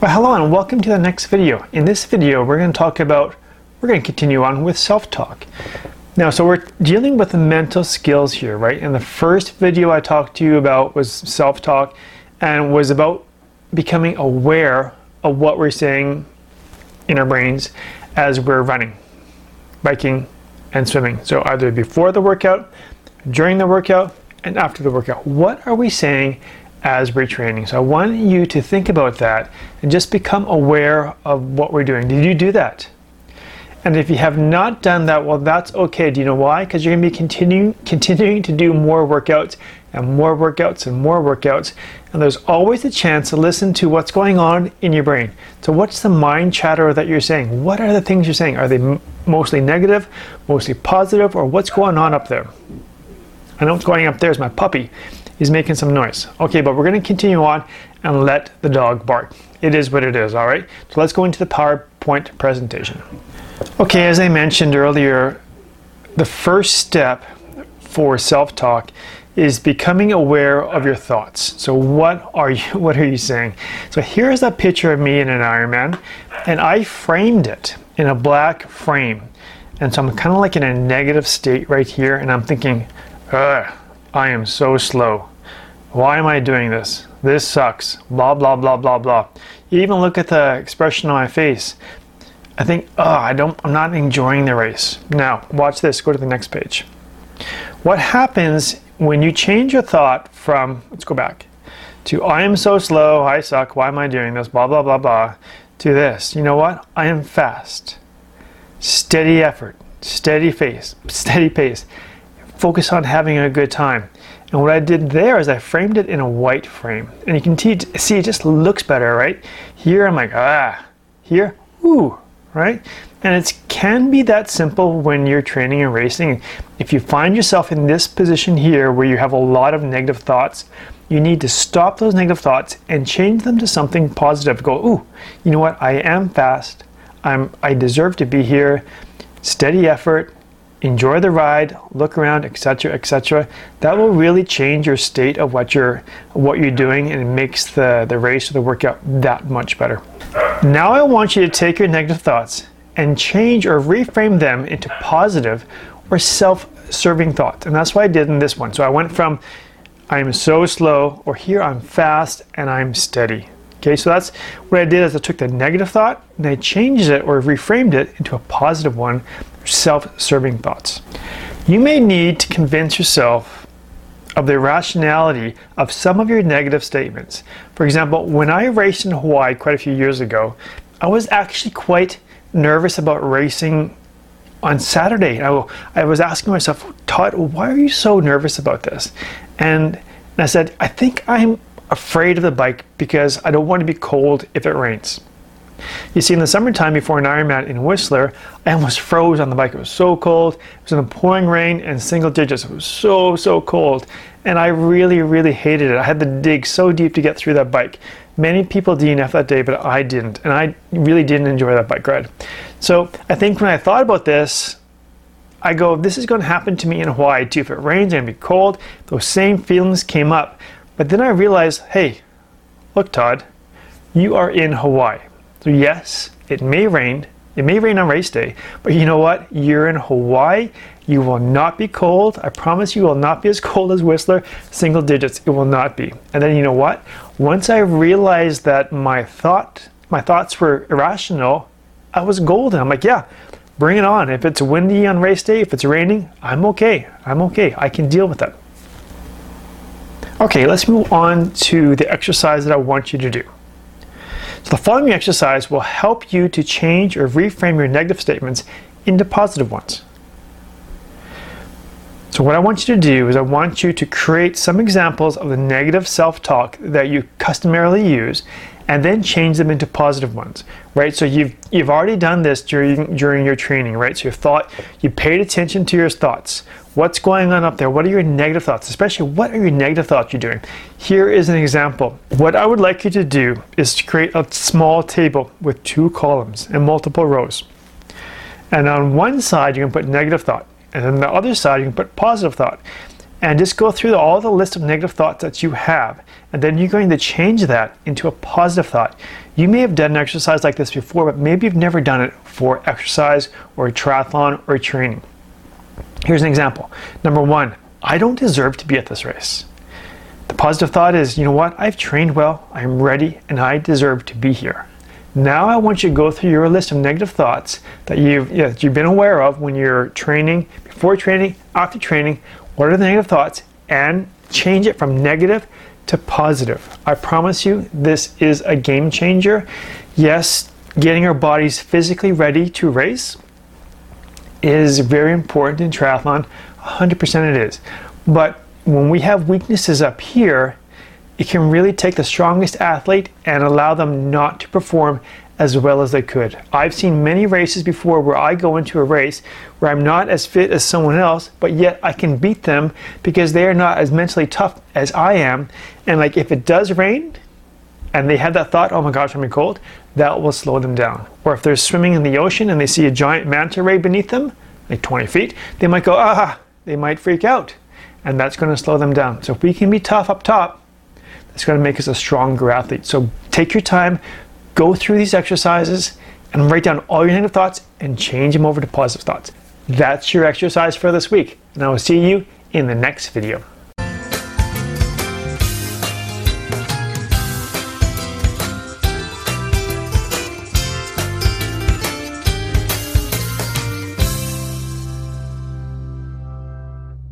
Well, hello and welcome to the next video. In this video, we're going to continue on with self-talk. Now, so we're dealing with the mental skills here, right? In the first video I talked to you about was self-talk and was about becoming aware of what we're saying in our brains as we're running, biking, and swimming. So either before the workout, during the workout, and after the workout. What are we saying as we're training? So I want you to think about that and just become aware of what we're doing. Did you do that? And if you have not done that, well, that's okay. Do you know why? Because you're going to be continuing to do more workouts and more workouts and more workouts. And there's always a chance to listen to what's going on in your brain. So what's the mind chatter that you're saying? What are the things you're saying? Are they mostly negative, mostly positive, or what's going on up there? I know what's going up there is my puppy. He's making some noise. Okay, but we're going to continue on and let the dog bark. It is what it is, all right? So let's go into the PowerPoint presentation. Okay, as I mentioned earlier, the first step for self-talk is becoming aware of your thoughts. So what are you saying? So here's a picture of me in an Ironman, and I framed it in a black frame. And so I'm kind of like in a negative state right here, and I'm thinking, I am so slow. Why am I doing this? This sucks. Blah, blah, blah, blah, blah. You even look at the expression on my face. I think, I'm not enjoying the race. Now, watch this. Go to the next page. What happens when you change your thought from, let's go back, to I am so slow, I suck, why am I doing this, blah, blah, blah, blah, to this. You know what? I am fast. Steady effort. Steady pace. Focus on having a good time. And what I did there is I framed it in a white frame. And you can see it just looks better, right? Here I'm like, here, ooh, right? And it can be that simple when you're training and racing. If you find yourself in this position here where you have a lot of negative thoughts, you need to stop those negative thoughts and change them to something positive. Go, ooh, you know what? I am fast. I deserve to be here. Steady effort. Enjoy the ride, look around, etc., etc. That will really change your state of what you're doing, and it makes the race or the workout that much better. Now I want you to take your negative thoughts and change or reframe them into positive or self-serving thoughts. And that's what I did in this one. So I went from I'm so slow, or here I'm fast and I'm steady. Okay, so that's what I did is I took the negative thought and I changed it or reframed it into a positive one, self-serving thoughts. You may need to convince yourself of the rationality of some of your negative statements. For example, when I raced in Hawaii quite a few years ago, I was actually quite nervous about racing on Saturday. I was asking myself, Todd, why are you so nervous about this? And I said, I think I'm afraid of the bike because I don't want to be cold if it rains. You see, in the summertime before an Ironman in Whistler, I almost froze on the bike. It was so cold. It was in a pouring rain and single digits. It was so cold. And I really hated it. I had to dig so deep to get through that bike. Many people DNF that day, but I didn't. And I really didn't enjoy that bike ride. So I think when I thought about this, I go, this is going to happen to me in Hawaii too. If it rains and be cold, those same feelings came up. But then I realized, hey, look, Todd, you are in Hawaii. So yes, it may rain. It may rain on race day, but you know what? You're in Hawaii. You will not be cold. I promise you will not be as cold as Whistler. Single digits, it will not be. And then you know what? Once I realized that my thoughts were irrational, I was golden. I'm like, yeah, bring it on. If it's windy on race day, if it's raining, I'm okay. I can deal with that. Okay, let's move on to the exercise that I want you to do. So the following exercise will help you to change or reframe your negative statements into positive ones. So what I want you to do is I want you to create some examples of the negative self-talk that you customarily use and then change them into positive ones, right? So you've already done this during your training, right? So you paid attention to your thoughts. What's going on up there? What are your negative thoughts? Especially, what are your negative thoughts you're doing? Here is an example. What I would like you to do is to create a small table with 2 columns and multiple rows. And on one side, you can put negative thought. And on the other side, you can put positive thought. and just go through all the list of negative thoughts that you have, and then you're going to change that into a positive thought. You may have done an exercise like this before, but maybe you've never done it for exercise or a triathlon or training. Here's an example. Number 1, I don't deserve to be at this race. The positive thought is, you know what? I've trained well, I'm ready, and I deserve to be here. Now I want you to go through your list of negative thoughts that you've been aware of when you're training, before training, after training. What are the negative thoughts? And change it from negative to positive. I promise you, this is a game changer. Yes, getting our bodies physically ready to race is very important in triathlon. 100% it is. But when we have weaknesses up here, it can really take the strongest athlete and allow them not to perform as well as they could. I've seen many races before where I go into a race where I'm not as fit as someone else, but yet I can beat them because they are not as mentally tough as I am. And like, if it does rain and they have that thought, oh my gosh, I'm cold, that will slow them down. Or if they're swimming in the ocean and they see a giant manta ray beneath them, like 20 feet, they might go, they might freak out. And that's going to slow them down. So if we can be tough up top, it's going to make us a stronger athlete. So take your time, go through these exercises, and write down all your negative thoughts and change them over to positive thoughts. That's your exercise for this week. And I will see you in the next video.